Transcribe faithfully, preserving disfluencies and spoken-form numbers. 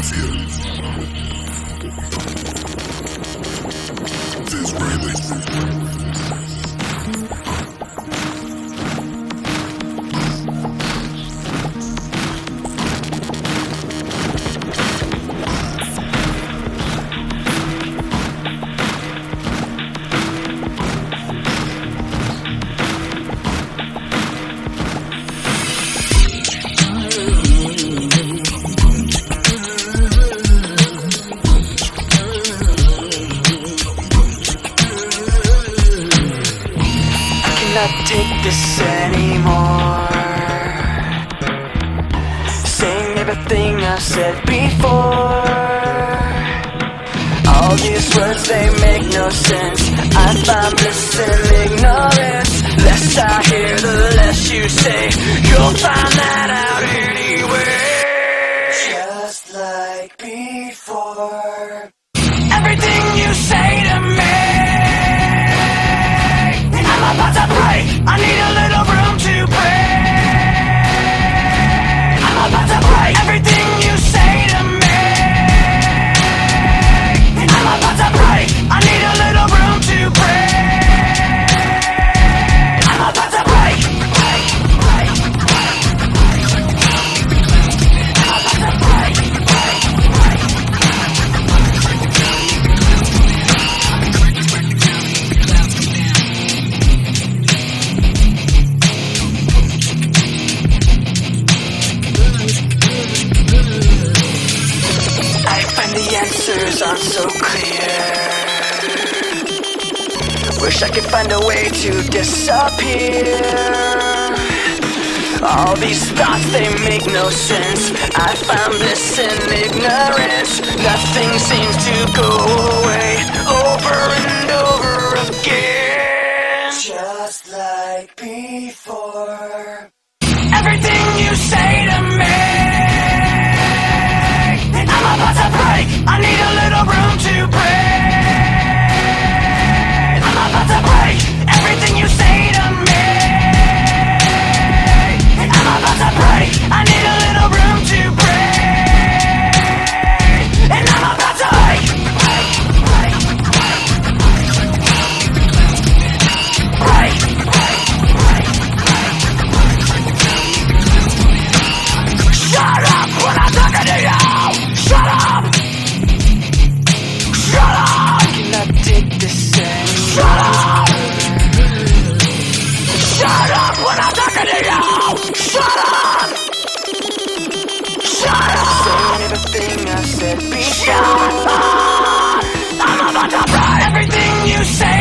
Cannot take this anymore. Saying everything I've said before. All these words, they make no sense. I find bliss in ignorance. Less I hear, the less you say. You'll find that out anyway. Just like before. Everything you say to me, I'm about to break. I need a little room to break. I'm about to break. Everything you say to me, I'm about to break. I need a little room to break. I'm about to break. Break, break, break. I'm about to break. Break, break. I find the answers aren't so clear. Wish I could find a way to disappear. All these thoughts, they make no sense. I found bliss in ignorance. Nothing seems to go away. Over and over again. Just like before. Everything you say to me, I'm about to break. I need a little room to break. I'm about to break. Everything you say to me, I'm about to break. I need a little room to break. And I'm about to break. Break, break, break. Break, break, break. Shut up when I'm talking to you. Shut up. Shut up. I cannot take this anymore. Shut up. Shut up when I'm talking to you. Shut up. Shut up. Saying everything I said before. Shut up. I'm about to break. Everything you say